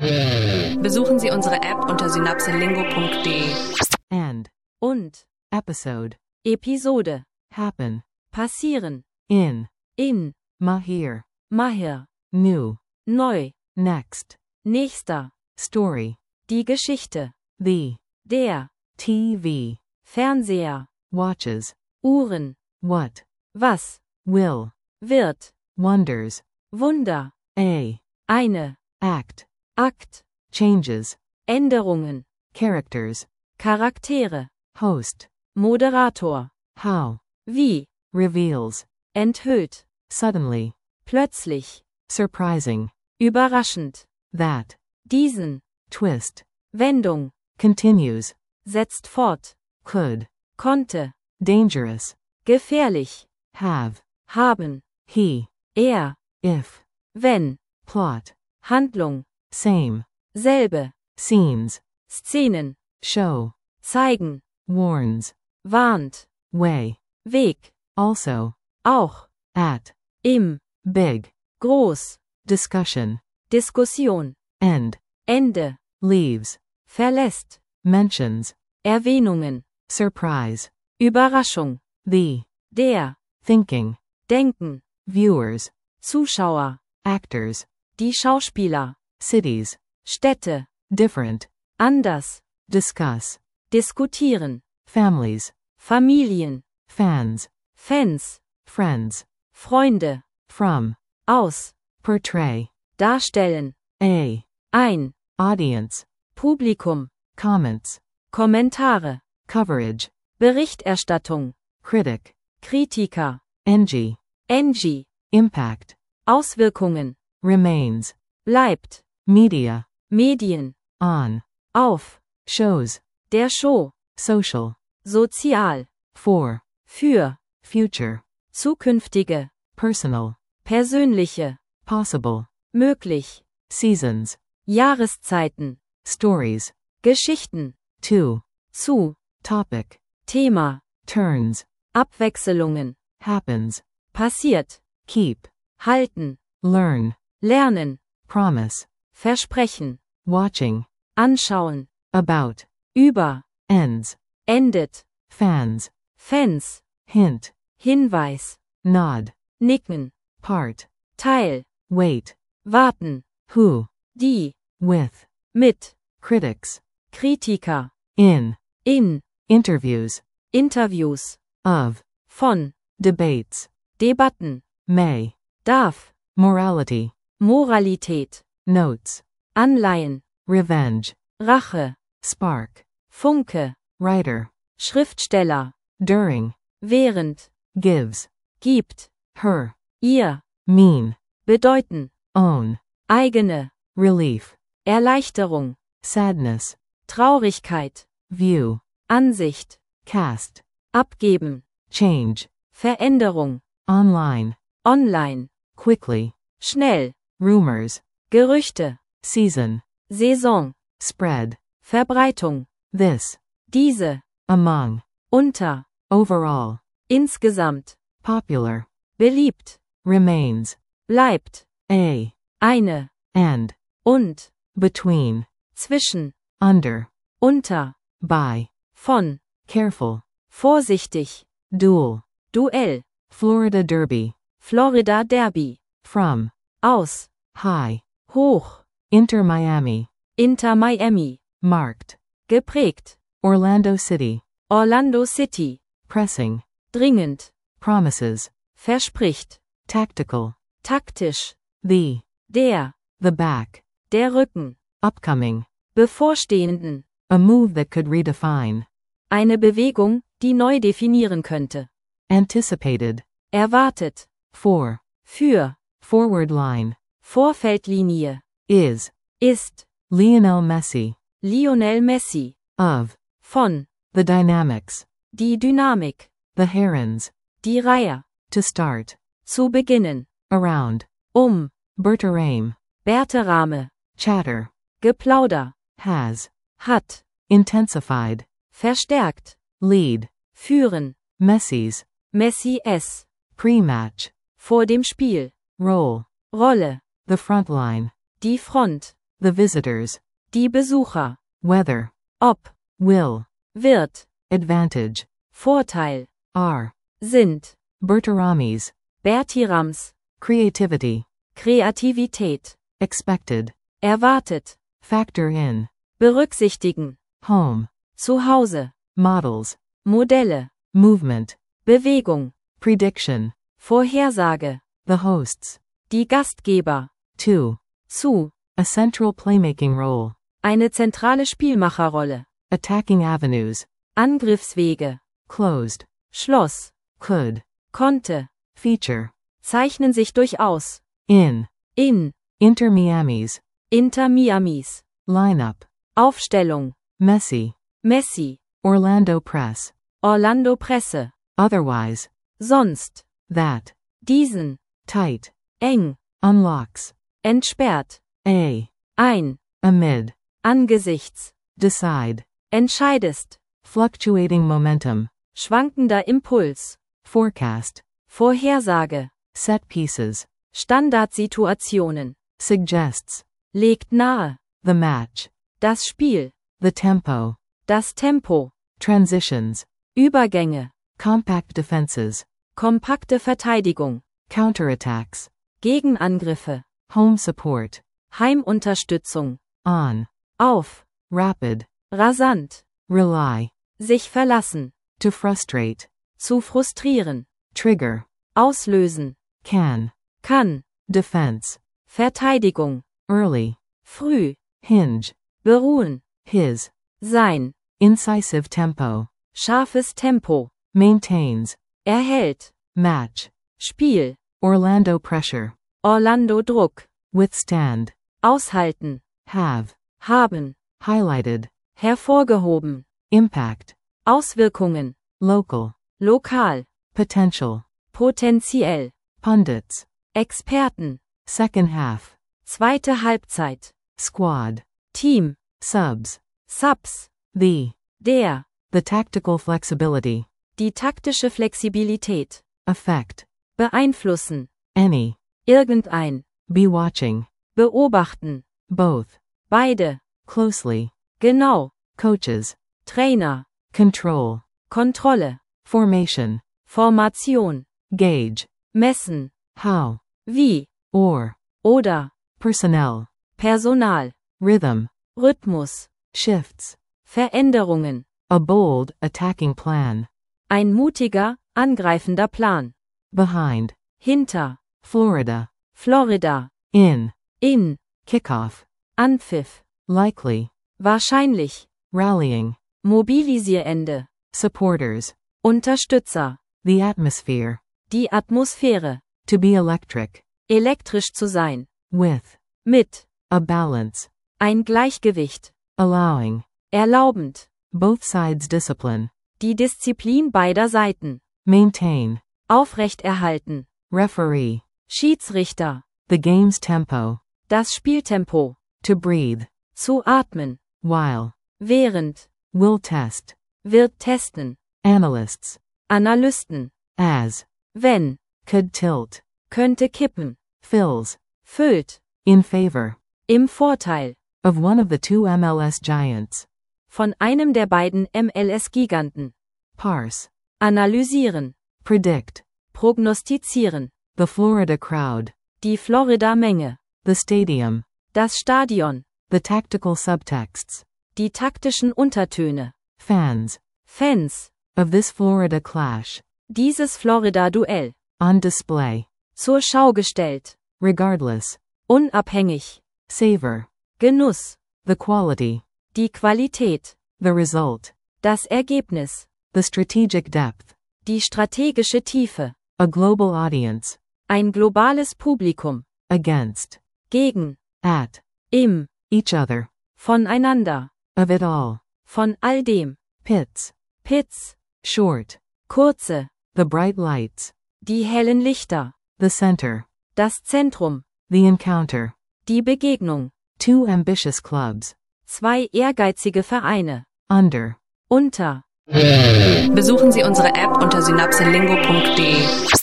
Besuchen Sie unsere App unter synapselingo.de. Und episode Episode happen passieren in in Mahir Mahir new neu next nächster story die Geschichte the der TV Fernseher watches Uhren what was will wird wonders Wunder eine act Akt changes Änderungen characters Charaktere host Moderator how wie reveals enthüllt suddenly plötzlich surprising überraschend that diesen twist Wendung continues setzt fort could konnte dangerous gefährlich have haben he if wenn plot Handlung same selbe scenes Szenen show zeigen warns warnt way Weg also auch at im big groß discussion Diskussion end Ende leaves verlässt mentions Erwähnungen surprise Überraschung the der thinking Denken viewers Zuschauer actors die Schauspieler cities Städte different anders discuss diskutieren families Familien fans Fans friends Freunde from aus portray darstellen ein audience Publikum comments Kommentare coverage Berichterstattung critic Kritiker ng impact Auswirkungen remains bleibt media Medien on auf shows der Show social sozial for für future zukünftige personal persönliche possible möglich seasons Jahreszeiten stories Geschichten to zu topic Thema turns Abwechselungen happens passiert keep halten learn lernen promise versprechen watching anschauen about über ends endet fans Fans hint Hinweis nod nicken part Teil wait warten who die with mit critics Kritiker in interviews Interviews of von debates Debatten may darf morality Moralität notes Anleihen revenge Rache spark Funke writer Schriftsteller during während gives gibt her ihr mean bedeuten own eigene relief Erleichterung sadness Traurigkeit view Ansicht cast abgeben change Veränderung online online quickly schnell rumors Gerüchte season Saison spread Verbreitung this diese among unter overall insgesamt popular beliebt remains bleibt eine and und between zwischen under unter by von careful vorsichtig duel Duell Florida Derby Florida Derby from aus high hoch Inter Miami Inter Miami marked geprägt Orlando City Orlando City pressing dringend promises verspricht tactical taktisch the back der Rücken upcoming bevorstehenden a move that could redefine eine Bewegung, die neu definieren könnte anticipated erwartet for für forward line Vorfeldlinie ist Lionel Messi of von the dynamics die Dynamik the herons die Reihe to start zu beginnen around Bertram Berterame chatter Geplauder hat intensified verstärkt lead führen Messi pre-match, vor dem Spiel, Rolle, Rolle, the front line, die Front, The visitors. Die Besucher. Whether. Ob. Will. Wird. Advantage. Vorteil. Are. Sind. Bertaramis. Bertirams. Creativity. Kreativität. Expected. Erwartet. Factor in. Berücksichtigen. Home. Zu Hause. Models. Modelle. Movement. Bewegung. Prediction. Vorhersage. The hosts. Die Gastgeber. To. Zu. A central playmaking role. Eine zentrale Spielmacherrolle. Attacking avenues. Angriffswege. Closed. Schloss. Could. Konnte. Feature. Zeichnen sich durchaus. In. In. Inter Miamis. Inter Miamis. Lineup. Aufstellung. Messi. Messi. Orlando Press. Orlando Presse. Otherwise. Sonst. That. Diesen. Tight. Eng. Unlocks. Entsperrt. A. Ein. Amid. Angesichts. Decide. Entscheidest. Fluctuating momentum. Schwankender Impuls. Forecast. Vorhersage. Set pieces. Standardsituationen. Suggests. Legt nahe. The match. Das Spiel. The tempo. Das Tempo. Transitions. Übergänge. Compact defenses. Kompakte Verteidigung. Counterattacks. Gegenangriffe. Home support. Heimunterstützung. On. Auf. Rapid. Rasant. Rely. Sich verlassen. To frustrate. Zu frustrieren. Trigger. Auslösen. Can. Kann. Defense. Verteidigung. Early. Früh. Hinge. Beruhen. His. Sein. Incisive tempo. Scharfes Tempo. Maintains. Erhält. Match. Spiel. Orlando pressure. Orlando Druck. Withstand. Aushalten. Have. Haben. Highlighted. Hervorgehoben. Impact. Auswirkungen. Local. Lokal. Potential. Potenziell. Pundits. Experten. Second half. Zweite Halbzeit. Squad. Team. Subs. Subs. The. Der. The tactical flexibility. Die taktische Flexibilität. Affect. Beeinflussen. Any. Irgendein. Be watching. Beobachten. Both. Beide. Closely. Genau. Coaches. Trainer. Control. Kontrolle. Formation. Formation. Gauge. Messen. How. Wie. Or. Oder. Personnel. Personal. Rhythm. Rhythmus. Shifts. Veränderungen. A bold, attacking plan. Ein mutiger, angreifender Plan. Behind. Hinter. Florida. Florida. In. In. Kickoff. Anpfiff. Likely. Wahrscheinlich. Rallying. Mobilisierende. Supporters. Unterstützer. The atmosphere. Die Atmosphäre. To be electric. Elektrisch zu sein. With. Mit. A balance. Ein Gleichgewicht. Allowing. Erlaubend. Both sides discipline. Die Disziplin beider Seiten. Maintain. Aufrechterhalten. Referee. Schiedsrichter. The game's tempo. Das Spieltempo. To breathe. Zu atmen. While. Während. Will test. Wird testen. Analysts. Analysten. As. Wenn. Could tilt. Könnte kippen. Fills. Füllt. In favor. Im Vorteil. Of one of the two MLS giants. Von einem der beiden MLS-Giganten. Parse. Analysieren. Predict. Prognostizieren. The Florida crowd. Die Florida-Menge. The stadium. Das Stadion. The tactical subtexts. Die taktischen Untertöne. Fans. Fans. Of this Florida clash. Dieses Florida-Duell. On display. Zur Schau gestellt. Regardless. Unabhängig. Savor. Genuss. The quality. Die Qualität. The result. Das Ergebnis. The strategic depth. Die strategische Tiefe. A global audience. Ein globales Publikum. Against. Gegen. At. Im. Each other. Voneinander. Of it all. Von all dem. Pits. Pits. Short. Kurze. The bright lights. Die hellen Lichter. The center. Das Zentrum. The encounter. Die Begegnung. Two ambitious clubs. Zwei ehrgeizige Vereine. Under. Unter. Besuchen Sie unsere App unter synapselingo.de.